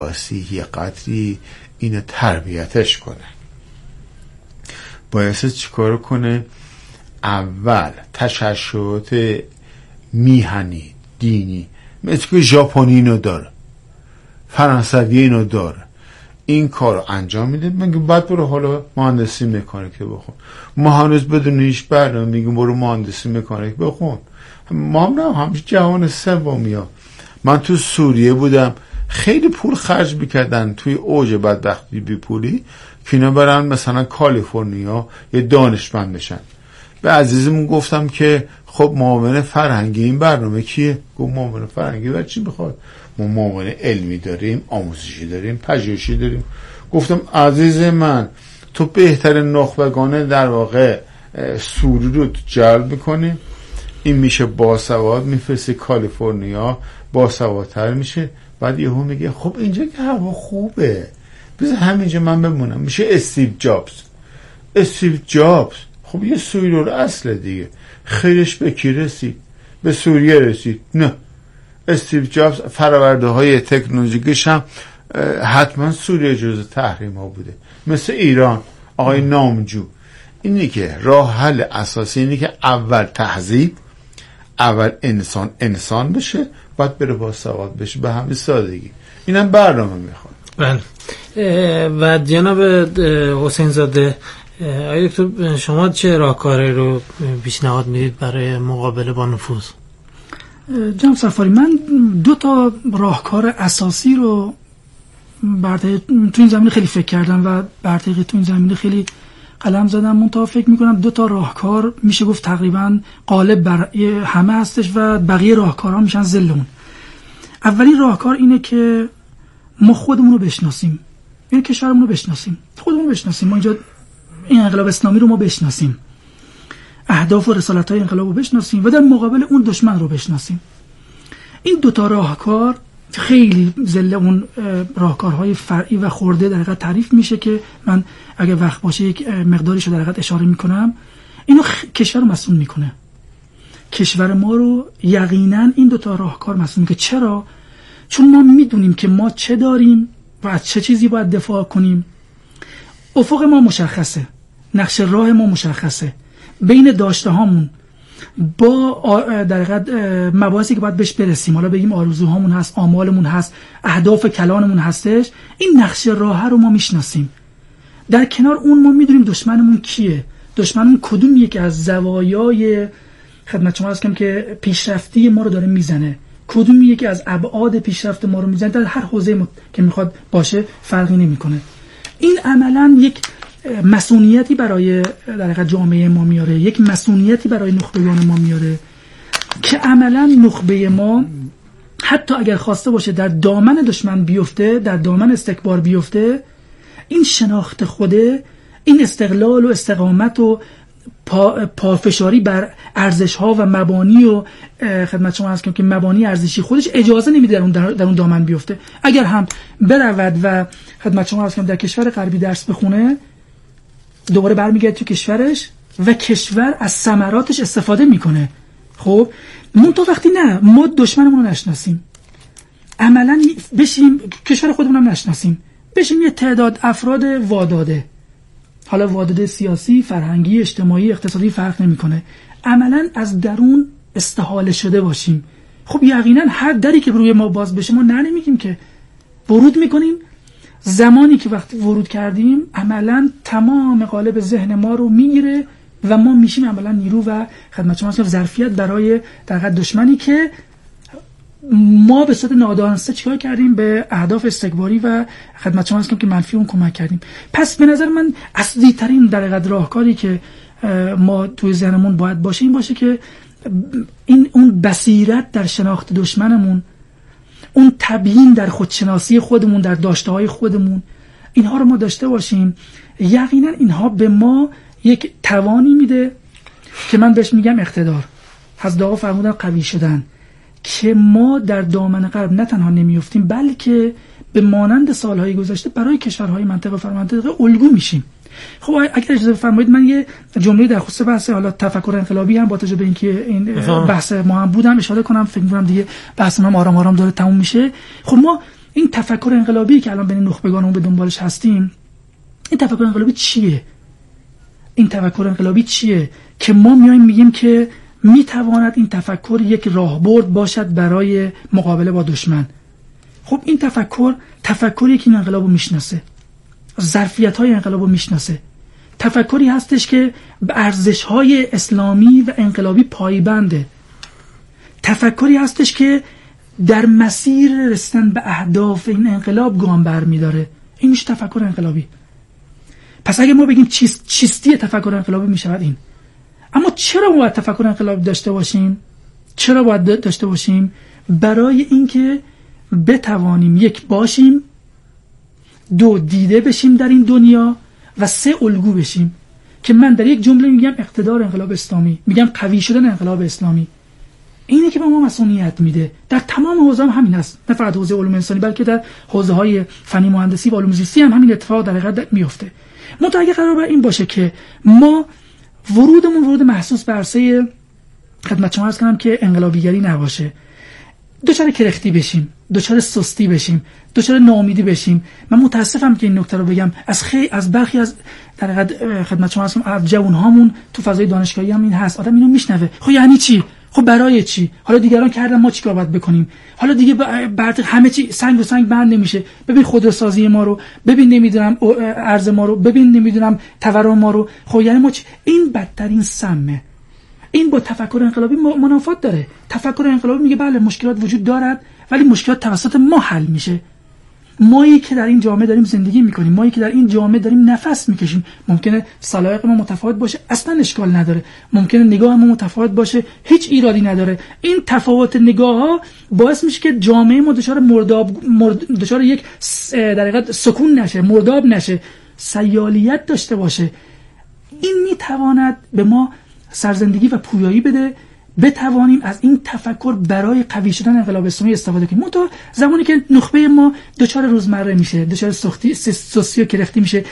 یه قدری اینو تربیتش کنه. باید چیکار کنه؟ اول تششعات میهنی دینی مثل که ژاپنی اینو داره، فرانسوی اینو داره، این کارو انجام میده، میگه بعد برو حالا مهندسی مکانیک بخون. ما هنوز بدون هیچ برنامه میگیم برو مهندسی مکانیک بخون. ما هم جهان سومیا. من تو سوریه بودم، خیلی پول خرج میکردن توی اوج بدبختی بی پولی که اینا برن مثلا کالیفرنیا یه دانشمند بشن. به عزیزمون گفتم که خب معاون فرهنگی این برنامه کیه؟ گفت معاون فرهنگی برای چی بخواد؟ ما معاون علمی داریم، آموزشی داریم، پژوهشی داریم. گفتم عزیز من تو بهترین نخبگان در واقع سوری رو جلب میکنی، این میشه باسواد، میفرستی کالیفرنیا، باسوادتر میشه. بعد یهو میگه خب اینجا که هوا خوبه بذار همینجا من بمونم. میشه استیو جابز. خب یه سوری رو اصل دیگه، خیرش به کی رسید؟ به سوریه رسید؟ نه، استیو جابز فراورده های تکنولوژیکش هم حتما سوریه جزو تحریم ها بوده، مثل ایران آقای نامجو. اینی که راه حل اساسی اینی که اول تهذیب، اول انسان بشه، بعد بره با سواد بشه، به همین سادگی. اینم برنامه میخواد. بله. و جناب حسین زاده، آیا دکتر شما چه راهکاری رو پیشنهاد میدید برای مقابله با نفوذ؟ جناب سفاری، من 2 تا راهکار اساسی رو تو این زمینه خیلی فکر کردم و برتقی تو این زمینه خیلی قلم زدم. منتها فکر میکنم 2 تا راهکار میشه گفت تقریبا غالب بر همه هستش و بقیه راهکارها میشن ضلعون. اولین راهکار اینه که ما خودمون رو بشناسیم، یعنی کشورمون رو بشناسیم، خودمون رو بشناسیم. ما اینجا این انقلاب اسلامی رو ما بشناسیم، اهداف و رسالت‌های انقلاب رو بشناسیم و در مقابل اون دشمن رو بشناسیم. این 2 تا راهکار خیلی ضلع اون راهکارهای فرعی و خرده در حقیقت تعریف میشه که من اگه وقت باشه یک مقداریش رو در حقیقت اشاره میکنم. اینو کشور رو مسئول میکنه، کشور ما رو یقینا این 2 تا راهکار مسئول میکنه. چرا؟ چون ما میدونیم که ما چه داریم و از چه چیزی باید دفاع کنیم. افق ما مشخصه، نقش راه ما مشخصه، بین داشته هامون با در حقیقت مباحثی که باید بهش برسیم، حالا بگیم آرزوهامون هست، آمالمون هست، اهداف کلانمون هستش، این نقش راه رو ما میشناسیم. در کنار اون ما میدونیم دشمنمون کیه، دشمنمون کدومیه که از زوایای خدمت شما هستم که پیشرفتی ما رو داره میزنه، کدومیه که از ابعاد پیشرفت ما رو میزنه. در هر حوزه که میخواد باشه فرقی نمیکنه. این عملاً یک مسئولیتی برای در حقیقت جامعه ما میاره، یک مسئولیتی برای نخبگان ما میاره که عملاً نخبه ما حتی اگر خواسته باشه در دامن دشمن بیفته، در دامن استکبار بیفته، این شناخت خوده، این استقلال و استقامت و پافشاری بر ارزش‌ها و مبانی و خدمت شما عرض کنم که مبانی ارزشی خودش اجازه نمیده در اون دامن بیفته. اگر هم برود و خدمت شما عرض کنم در کشور غربی درس بخونه، دوباره برمیگرده تو کشورش و کشور از ثمراتش استفاده میکنه. خب تو وقتی نه ما دشمنمون رو نشناسیم، عملا بشیم کشور خودمون هم نشناسیم، بشیم یه تعداد افراد واداده، حالا واداده سیاسی، فرهنگی، اجتماعی، اقتصادی فرق نمیکنه، عملا از درون استحاله شده باشیم. خب یقینا هر دری که روی ما باز بشه ما نمیگیم که ورود میکنیم. زمانی که وقتی ورود کردیم عملا تمام قالب ذهن ما رو میگیره و ما میشیم عملا نیرو و خدمت شما ظرفیت برای در حقیقت دشمنی که ما به صورت نادانسته چیکار کردیم، به اهداف استکباری و خدمت شما که منفی اون کمک کردیم. پس به نظر من اصلی ترین در حقیقت راهکاری که ما توی ذهنمون باید باشه این باشه که اون بصیرت در شناخت دشمنمون، اون تبیین در خودشناسی خودمون، در داشته‌های خودمون، اینها رو ما داشته باشیم. یقینا اینها به ما یک توانی میده که من بهش میگم اقتدار. حضرت آقا فرمودن قوی شدن، که ما در دامن غرب نه تنها نمیافتیم بلکه به مانند سالهای گذشته برای کشورهای منطقه فرمانده الگو میشیم. خب اگر اجازه بفرمایید من یه جمله در خصوص بحث حالا تفکر انقلابی هم با توجه به اینکه این بحث ما هم بودم اشاره کنم. فکر می‌کنم دیگه بحث ما آرام آرام داره تموم میشه. خب ما این تفکر انقلابی که الان بین نخبگانمون به دنبالش هستیم، این تفکر انقلابی چیه؟ این تفکر انقلابی چیه که ما میایم میگیم که میتواند این تفکر یک راهبرد باشد برای مقابله با دشمن؟ خب این تفکری که این انقلابو میشناسه، ظرفیت‌های انقلابو میشناسه، تفکری هستش که به ارزش‌های اسلامی و انقلابی پایبنده، تفکری هستش که در مسیر رسیدن به اهداف این انقلاب گام برمی‌داره. این میشه تفکر انقلابی. پس اگه ما بگیم چیستی تفکر انقلابی میشود این. اما چرا ما باید تفکر انقلابی داشته باشیم؟ چرا باید داشته باشیم؟ برای اینکه بتوانیم یک باشیم، دو دیده بشیم در این دنیا و سه الگو بشیم. که من در یک جمله میگم اقتدار انقلاب اسلامی، میگم قوی شدن انقلاب اسلامی. اینه که به ما مسئولیت میده. در تمام حوزه هم همین است، نه فقط حوزه علوم انسانی بلکه در حوزه های فنی مهندسی و علوم زیستی هم همین اتفاق در حقیقت میفته. منتها اگه قرار بر این باشه که ما ورود محسوس به عرصه خدمت شما عرض کنم که انقلابیگری نباشه، دوچار کرختی بشیم، دوچار سستی بشیم، دوچار ناامیدی بشیم. من متاسفم که این نکته رو بگم، از برخی از در حقیقت خدمت شما عرض کنم از جوانهامون تو فضای دانشگاهی هم این هست، آدم اینو میشنوه، خب یعنی چی؟ خب برای چی؟ حالا دیگران کردن ما چیکار باید بکنیم؟ حالا دیگه بعد همه چی سنگ رو سنگ بند نمیشه. ببین خودروسازی ما رو، ببین نمیدونم ارز ما رو، ببین نمیدونم تورم ما رو. خب یعنی ما این بدترین سمه. این با تفکر انقلابی منافات داره. تفکر انقلابی میگه بله مشکلات وجود دارد ولی مشکلات توسط ما حل میشه. مایی که در این جامعه داریم زندگی میکنیم، مایی که در این جامعه داریم نفس میکشیم، ممکنه سلایق ما متفاوت باشه، اصلا اشکال نداره. ممکنه نگاه ما متفاوت باشه، هیچ ایرادی نداره. این تفاوت نگاه ها باعث میشه که جامعه ما دچار یک در حقیقت سکون نشه، مرداب نشه، سیالیت داشته باشه. این میتواند به ما سرزندگی و پویایی بده، بتوانیم از این تفکر برای قوی شدن انقلاب اسلامی استفاده کنیم. منتها زمانی که نخبه ما دچار روزمره میشه، دچار سستی و کرختی میشه،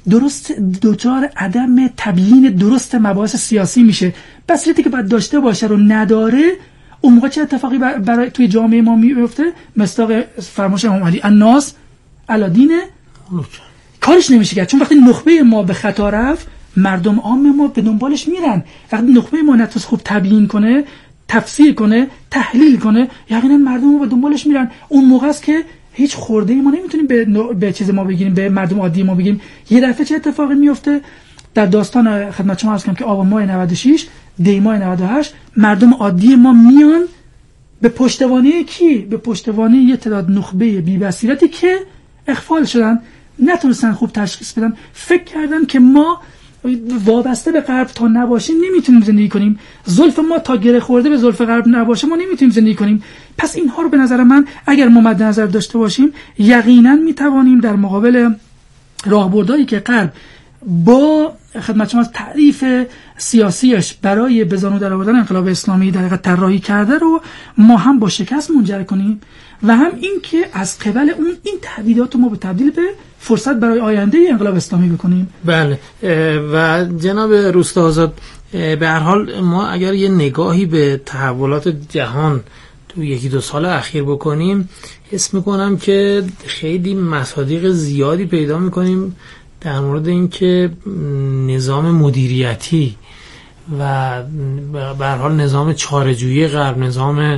دچار عدم تبیین درست مباحث سیاسی میشه، بصیرتی که باید داشته باشه رو نداره، اون موقع چه اتفاقی برای توی جامعه ما میفته؟ مصداق فرمایش امام علی الناس علی دین کارش نمیشه کرد. چون وقتی نخبه ما به خطا رفت، مردم عام ما به دنبالش میرن. وقتی نخبه ما نتوس خوب تبیین کنه، تفسیر کنه، تحلیل کنه، یقینا مردم ما به دنبالش میرن. اون موقع است که هیچ خورده ما نمیتونیم به چیز ما بگیریم، به مردم عادی ما بگیم. یه دفعه چه اتفاقی میفته؟ در داستان خدمت شما عرض کنم که آبان ماه 96 دی ماه 98 مردم عادی ما میان به پشتوانه کی؟ به پشتوانه یه تعداد نخبه بی بصیرتی که اغفال شدن، نتونستن خوب تشخیص بدن، فکر کردن که ما وابسته به غرب تا نباشیم نمیتونیم زندگی کنیم، زلف ما تا گره خورده به زلف غرب نباشه ما نمیتونیم زندگی کنیم. پس اینها رو به نظر من اگر ما مد نظر داشته باشیم، یقینا میتوانیم در مقابل راهبردهایی که غرب با خدمت شما تعریف سیاسیش برای به زانو درآوردن انقلاب اسلامی در حقیقت طراحی کرده رو ما هم با شکست منجر کنیم و هم این که از قبل اون این تهدیدات رو ما به تبدیل به فرصت برای آینده انقلاب اسلامی بکنیم. بله. و جناب روستاآزاد، به هر حال ما اگر یه نگاهی به تحولات جهان تو یکی دو سال اخیر بکنیم، حس میکنم که خیلی مصادیق زیادی پیدا میکنیم در مورد اینکه نظام مدیریتی و به هر حال نظام چاره‌جویی غرب، نظام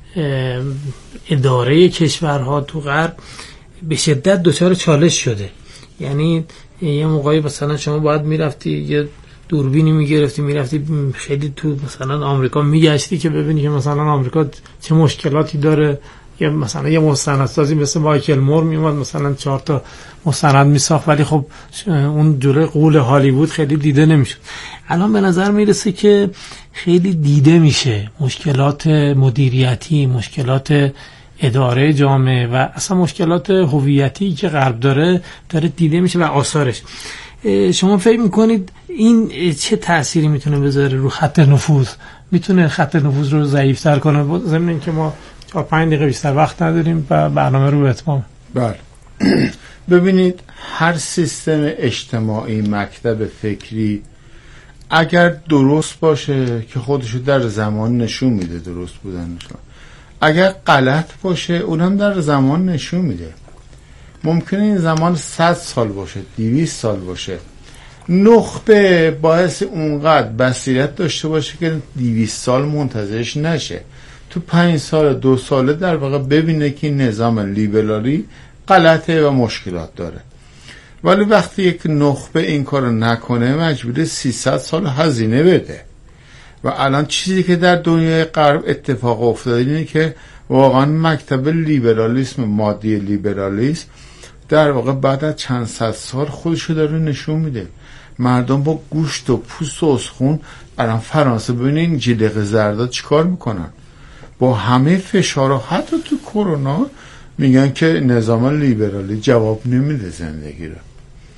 اداره کشورها تو غرب به شدت دچار چالش شده. یعنی یه موقعی مثلا شما باید میرفتی یه دوربینی میگرفتی میرفتی خیلی تو مثلا آمریکا میگشتی که ببینی که مثلا آمریکا چه مشکلاتی داره، یا مثلا یه مستندسازی مثل مایکل مور میومد مثلا 4 تا مستند میساخت، ولی خب اون جوره قول هالیوود خیلی دیده نمیشد. الان به نظر میرسه که خیلی دیده میشه مشکلات مدیریتی، مشکلات اداره جامعه و اصلا مشکلات هویتی که غرب داره دیده میشه و آثارش. شما فکر میکنید این چه تأثیری میتونه بذاره رو خط نفوذ؟ میتونه خط نفوذ رو ضعیف‌تر کنه؟ ضمن اینکه ما 4-5 دقیقه بیشتر وقت نداریم و برنامه رو به اتمام. بله. ببینید، هر سیستم اجتماعی، مکتب فکری اگر درست باشه که خودشو در زمان نشون میده درست بودنش، اگر غلط باشه اونم در زمان نشون میده. ممکنه این زمان 100 سال باشه، 200 سال باشه. نخبه باعث اونقدر بصیرت داشته باشه که 200 سال منتظرش نشه، تو 5 سال 2 ساله در واقع ببینه که نظام لیبرالی غلطه و مشکلات داره. ولی وقتی یک نخبه این کارو نکنه مجبوره 300 سال هزینه بده. و الان چیزی که در دنیای غرب اتفاق افتاده اینه که واقعا مکتب لیبرالیسم، مادی لیبرالیسم در واقع بعد از چند صد سال خودشو داره نشون میده. مردم با گوشت و پوست و استخون، الان فرانسه ببینید این جلیقه زردا چیکار میکنن با همه فشارها، حتی تو کرونا میگن که نظام لیبرالی جواب نمیده زندگی رو.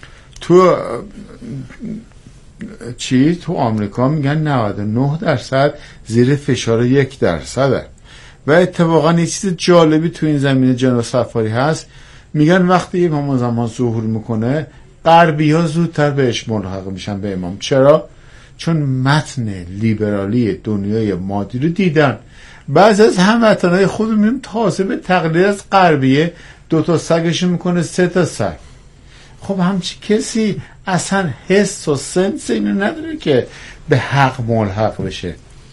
تو آمریکا میگن 99% زیر فشار 1%. و اتفاقا یه چیز جالبی تو این زمینه جناب سفاری هست، میگن وقتی امام زمان ظهور میکنه غربی ها زودتر بهش ملحق میشن به امام. چرا؟ چون متن لیبرالی دنیای مادی رو دیدن. بعضی از هموطنهای خود میبینیم تازه به تقلید از غربیه 2 تا سگش میکنه 3 تا سگ. خب همچی کسی اصلا حس و سنس اینو نداره که به حق ملحق بشه.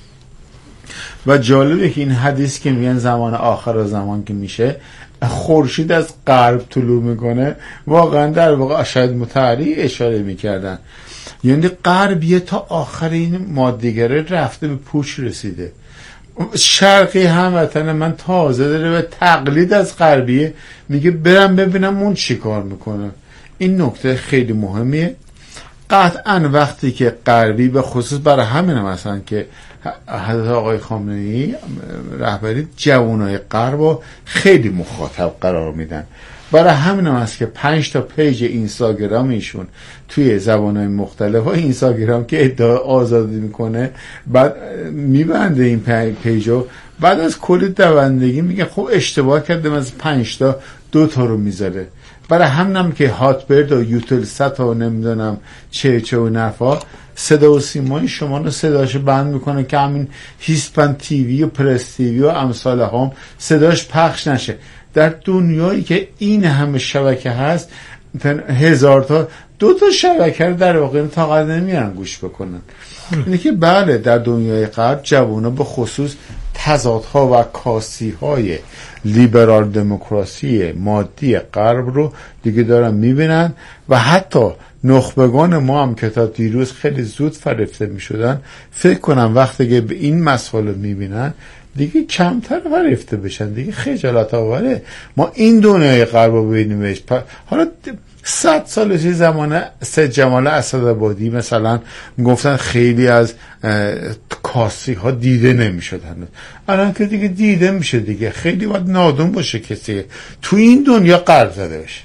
و جالبه که این حدیث که میگن زمان آخر زمان که میشه خورشید از غرب طلوع میکنه، واقعا در واقع شاید متعلی اشاره میکردن، یعنی غربیه تا آخر این مادیگره رفته به پوچ رسیده. شرقی هموطن من تازه داره به تقلید از غربیه میگه برم ببینم اون چی کار میکنه. این نکته خیلی مهمیه. قطعا وقتی که غربی، به خصوص برای همین مثلا که حضرت آقای خامنه‌ای رهبری جوانای غرب خیلی مخاطب قرار میدن، برای همین هست که 5 تا پیج اینستاگرام ایشون توی زبانهای مختلف، اینستاگرام که ادعا آزادی میکنه بعد میبنده این پیجو، بعد از کلی دوندگی میگه خب اشتباه کردم از 5 تا 2 تا رو میذاره. برای همینم که هاتبرد و یوتلسات و نمیدونم چه و نفا صدا و سیمای شما رو صداش بند میکنه که همین هیسپن تیوی و پرس تیوی و امثال هم صداش پخش نشه. در دنیایی که این همه شبکه هست 1000 تا 2 تا شبکه رو در واقع طاقت نمیارن گوش بکنن. اینه که بله در دنیای غرب جوونا به خصوص تضادها و کاسی‌های لیبرال دموکراسی مادی غرب رو دیگه دارن میبینن و حتی نخبگان ما هم که تا دیروز خیلی زود فریفته میشدن، فکر کنم وقتی که به این مسئله میبینن دیگه کمتر فریفته بشن. دیگه خجالت آوره ما این دنیای غرب رو ببینیمش. حالا 100 سال زمانه سید جمال اسدآبادی مثلا گفتن خیلی از کاسی ها دیده نمیشد هنوز، الان که دیگه دیده میشه. دیگه خیلی باید نادون باشه کسی تو این دنیا قرض زده باشه.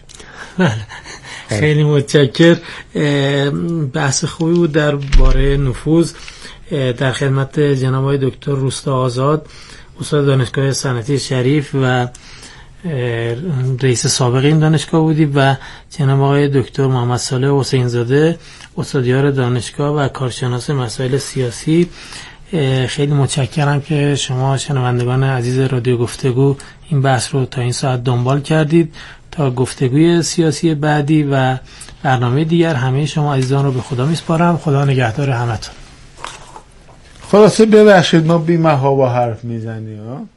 خیلی متشکر. بحث خوبی بود در باره نفوذ. در خدمت جناب آقای دکتر روستا آزاد، استاد دانشگاه صنعتی شریف و رئیس سابق این دانشگاه بودی، و جناب آقای دکتر محمد صالح حسین زاده، استادیار دانشگاه و کارشناس مسائل سیاسی. خیلی متشکرم که شما شنوندگان عزیز رادیو گفتگو این بحث رو تا این ساعت دنبال کردید. تا گفتگوی سیاسی بعدی و برنامه دیگر همه شما عزیزان رو به خدا میسپارم. خدا نگهدار همتون. خلاصه ببخشید ما بی محابا حرف میزنیم.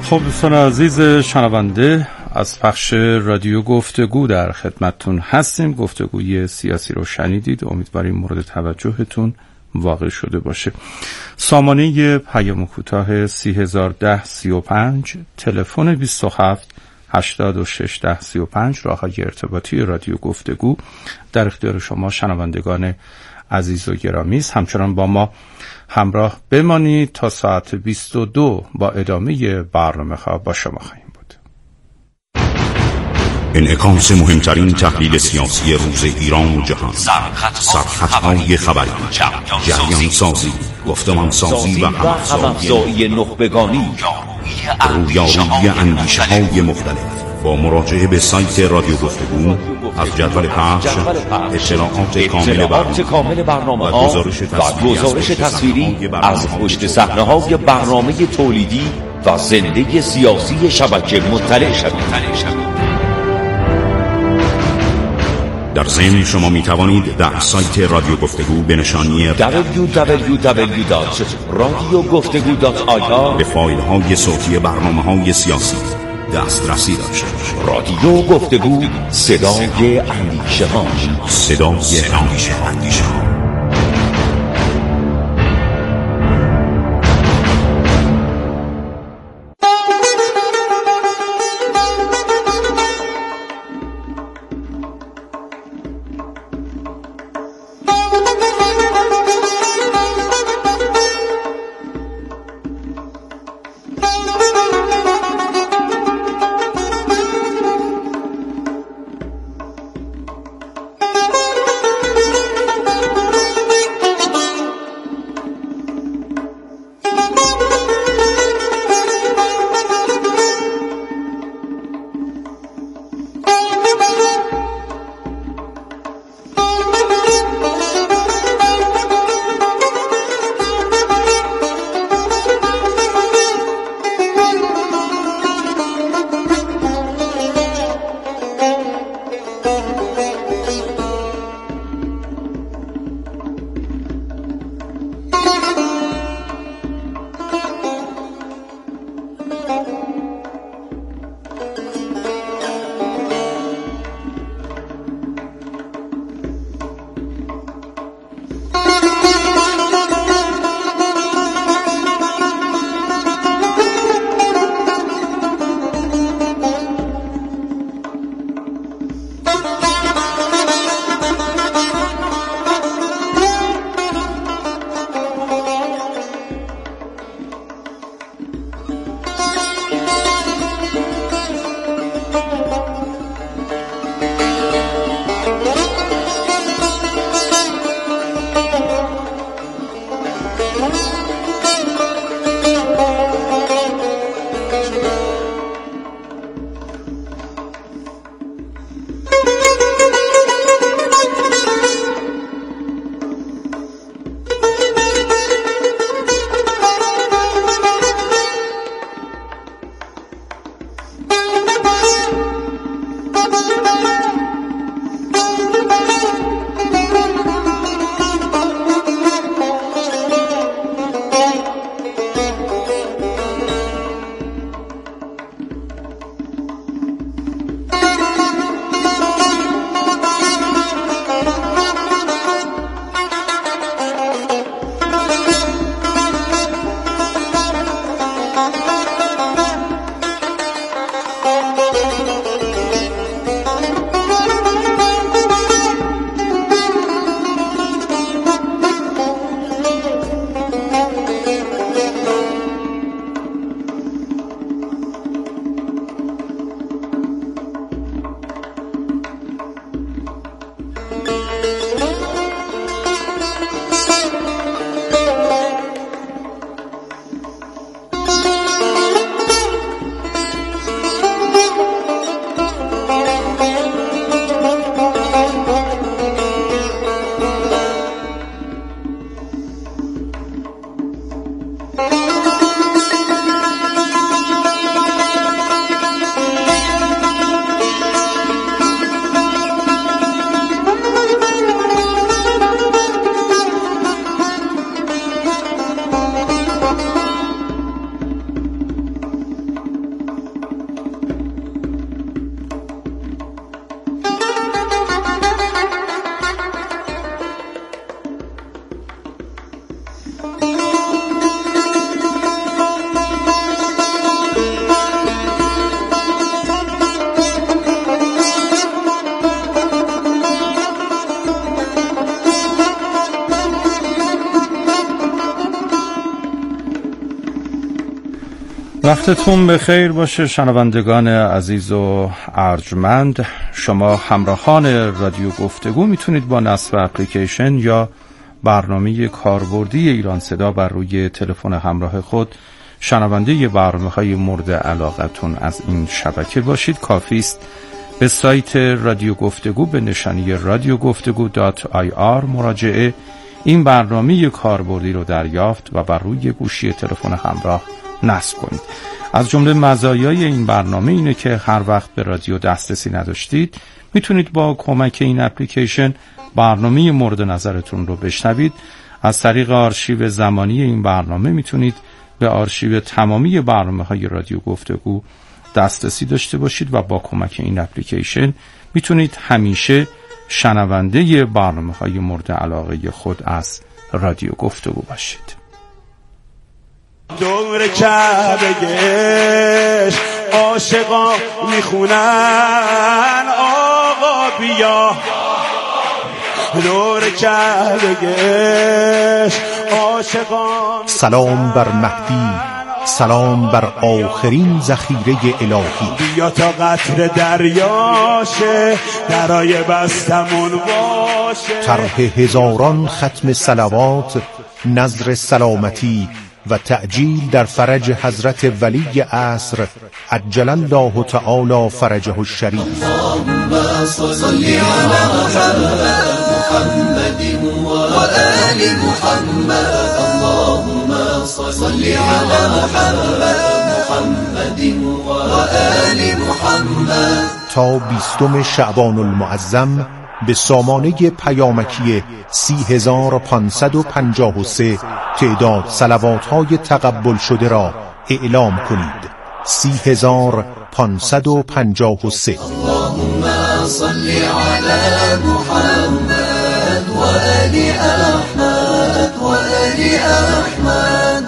خب دوستان عزیز شنونده، از پخش رادیو گفتگو در خدمتتون هستیم. گفتگوی سیاسی رو شنیدید، امیدواریم مورد توجهتون واقع شده باشه. سامانه پیام کوتاه 301035، تلفن 27 86 10 35، راه‌های ارتباطی رادیو گفتگو در اختیار شما شنوندگان عزیز و گرامی است. همچنان با ما همراه بمانید تا ساعت 22 با ادامه برنامه‌ها با شما خواهیم بود. انعکاس مهمترین تحلیل سیاسی روز ایران و جهان، سرخطهای خبری، جریان سازی، گفتمان سازی و همافزایی نخبگانی، رویارویی اندیشه های مختلف. با مراجعه به سایت رادیو گفتگو از جدول پخش، اطلاعات کامل برنامه ها و گزارش تصویری از پشت صحنه های برنامه تولیدی و زنده سیاسی شبکه مطلع شوید. در ضمن شما می توانید در سایت رادیو گفتگو به نشانی www.radiogoftegu.ir به فایل های صوتی برنامه های سیاسی دسترسی داشته باشید. رادیو گفتگو، صدای اندیشه ها. وقتتون بخیر باشه شنوندگان عزیز و ارجمند. شما همراهان رادیو گفتگو میتونید با نصب اپلیکیشن یا برنامه کاربردی ایران صدا بر روی تلفن همراه خود شنونده برنامه‌های مورد علاقتون از این شبکه باشید. کافی است به سایت رادیو گفتگو به نشانی radiogoftegu.ir مراجعه این برنامه کاربردی رو دریافت و بر روی گوشی تلفن همراه نصب کنید. از جمله مزایای این برنامه اینه که هر وقت به رادیو دسترسی نداشتید میتونید با کمک این اپلیکیشن برنامه مورد نظرتون رو بشنوید. از طریق آرشیو زمانی این برنامه میتونید به آرشیو تمامی برنامه‌های رادیو گفتگو دسترسی داشته باشید و با کمک این اپلیکیشن میتونید همیشه شنونده برنامه‌های مورد علاقه خود از رادیو گفتگو باشید. دور کعبه گشت عاشقا میخونن آقا بیا. دور کعبه گشت عاشقا. سلام بر مهدی، سلام بر آخرین ذخیره الهی. بیا تا قطر دریاشه درای بستمون باشه. طرح هزاران ختم صلوات، نظر سلامتی و تعجیل در فرج حضرت ولی عصر عجل الله تعالی فرجه الشریف. اللهم صل على محمد و آل محمد. اللهم صل على محمد و آل محمد. تا 20 شعبان المعظم به سامانه پیامکی 30553 تعداد صلوات‌های تقبل شده را اعلام کنید. 30553. اللهم صل على محمد و آل احمد و آل احمد.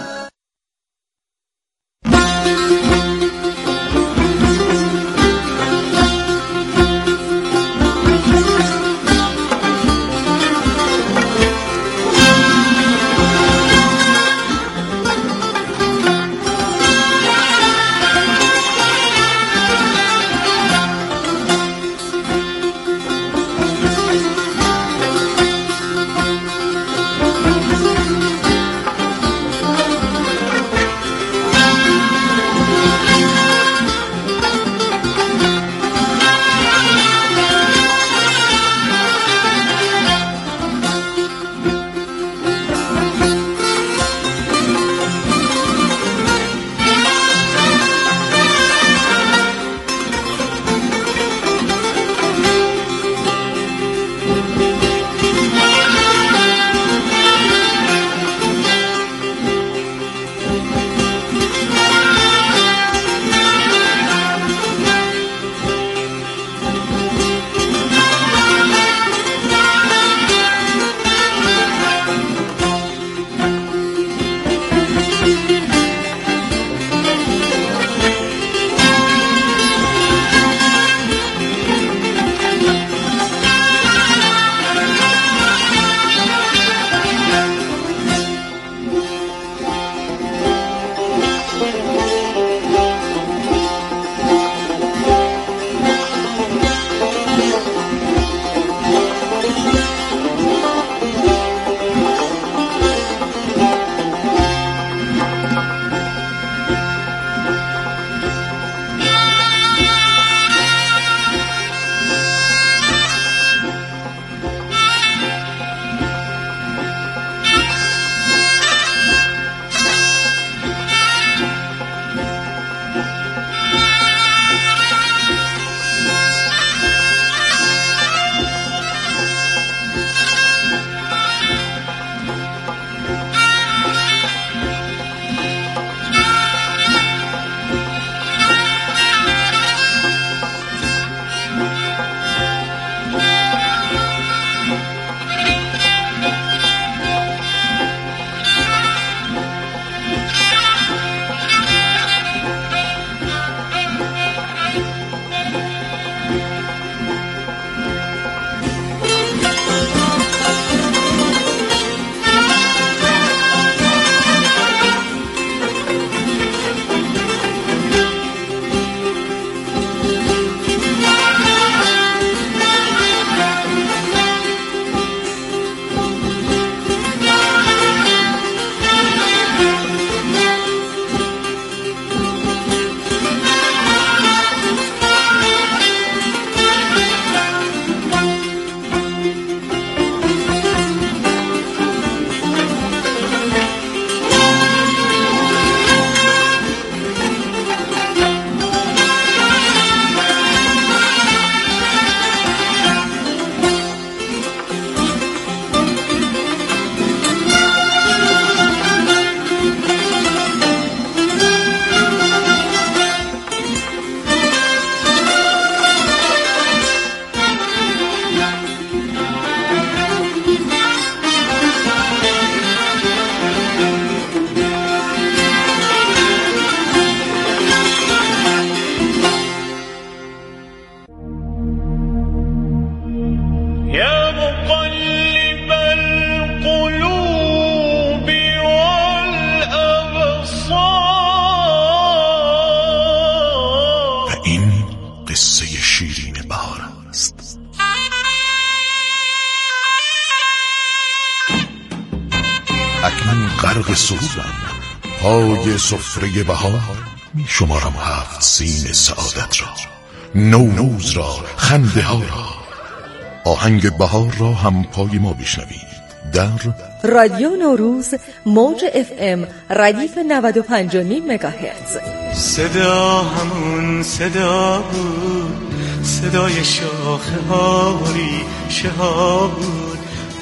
سرورم، پای سفره بهار می شمارم 7 سین سعادت را، نوروز را، خنده ها را. آهنگ بهار را هم پای ما بشنوید در رادیو نوروز موج FM ردیف 95.5 مگاهرتز. صدا همون صدا بود، صدای شاخه ها ریشه ها بود.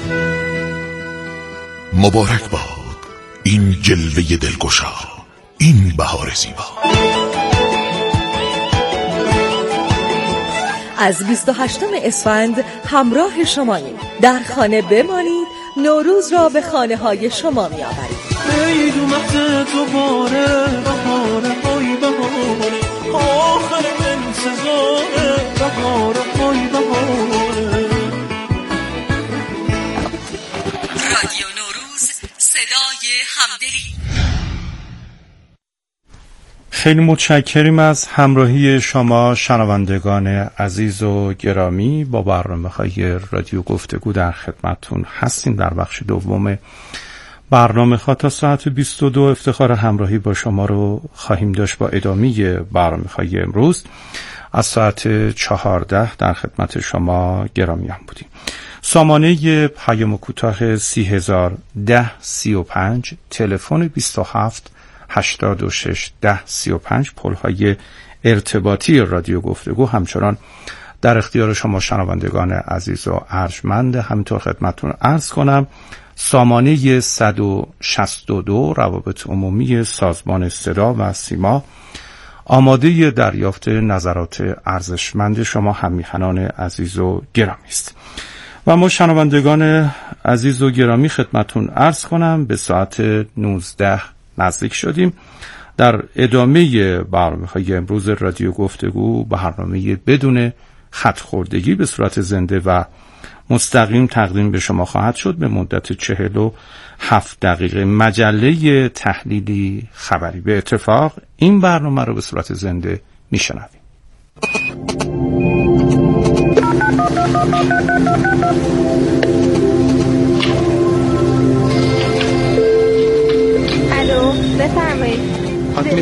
مبارک باد این جلوه دلگشا، این بهار زیبا. از 28 اسفند همراه شماییم. در خانه بمانید، نوروز را به خانه های شما می آورید. عید اومد دوباره، بهاره های بهاره، آخر انتظاره، بهاره های بهاره. رادیو نوروز، صدای همدلی. خیلی متشکریم از همراهی شما شنوندگان عزیز و گرامی. با برنامه‌های رادیو گفتگو در خدمتتون هستیم. در بخش دوم برنامه‌ها تا ساعت 22 افتخار همراهی با شما رو خواهیم داشت. با ادامه برنامه‌های امروز از ساعت 14 در خدمت شما گرامیان بودیم. سامانه پیام کوتاه 301035، تلفن 27 86 10 35، پل‌های ارتباطی رادیو گفتگو همچنان در اختیار شما شنوندگان عزیز و ارجمند. همینطور خدمتتون عرض کنم سامانه 162 روابط عمومی سازمان صدا و سیما آماده دریافت نظرات ارزشمند شما هم‌میهنان عزیز و گرامی است. و ما شنوندگان عزیز و گرامی خدمتتون عرض کنم به ساعت 19 نزدیک شدیم. در ادامه برنامه‌های امروز رادیو گفتگو برنامه بدون خط خوردگی به صورت زنده و مستقیم تقدیم به شما خواهد شد. به مدت 47 دقیقه مجله تحلیلی خبری. به اتفاق این برنامه رو به صورت زنده میشنویم. الو بفرمایید.